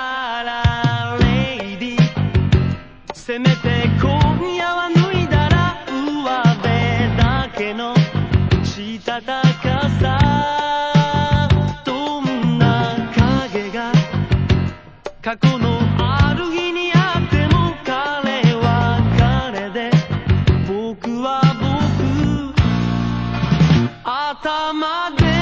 からレイディせめて今夜は脱いだら上辺だけのしたたかさどんな影が過去のある日にあっても彼は彼で僕は僕頭で